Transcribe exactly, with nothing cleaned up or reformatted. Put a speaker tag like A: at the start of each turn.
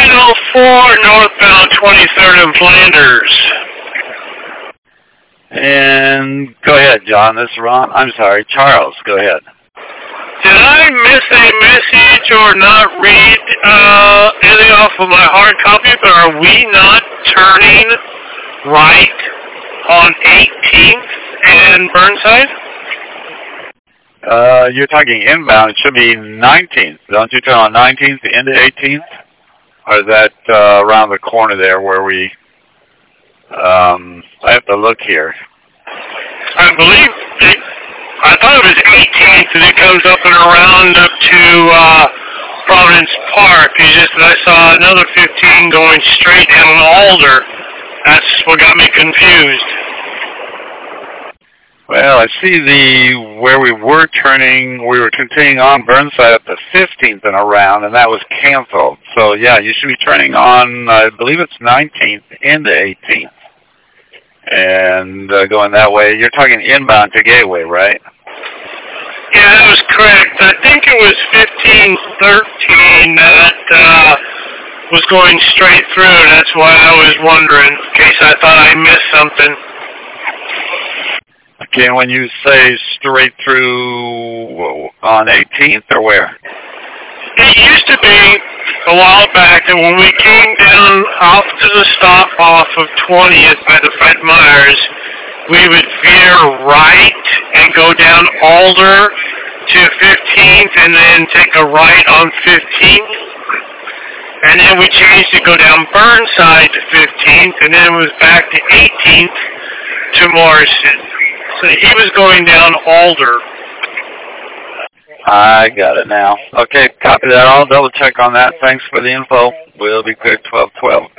A: nine oh four northbound twenty-third and Flanders.
B: And go ahead, John. This is Ron. I'm sorry, Charles. Go ahead.
A: Did I miss a message or not read uh, anything off of my hard copy, but are we not turning right on eighteenth and Burnside?
B: Uh, you're talking inbound. It should be nineteenth. Don't you turn on nineteenth into eighteenth? Or is that uh, around the corner there where we... Um, I have to look here.
A: I believe it, I thought it was eighteenth, and it comes up and around up to uh, Providence Park. You just I saw another fifteen going straight down Alder. That's what got me confused.
B: Well, I see the where we were turning. We were continuing on Burnside up to fifteenth and around, and that was canceled. So yeah, you should be turning on. I believe it's nineteenth into eighteenth. And uh, going that way, you're talking inbound to Gateway, right?
A: Yeah, that was correct. I think it was fifteen thirteen that uh, was going straight through. That's why I was wondering, in case I thought I missed something.
B: Okay, when you say straight through on eighteenth, or where?
A: It used to be a while back that when we came down off to the stop off of twentieth by the Fred Meyers, we would veer right and go down Alder to fifteenth and then take a right on fifteenth. And then we changed to go down Burnside to fifteenth, and then it was back to eighteenth to Morrison. So he was going down Alder.
B: I got it now. Okay, copy that. I'll double check on that. Thanks for the info. We'll be clear twelve twelve.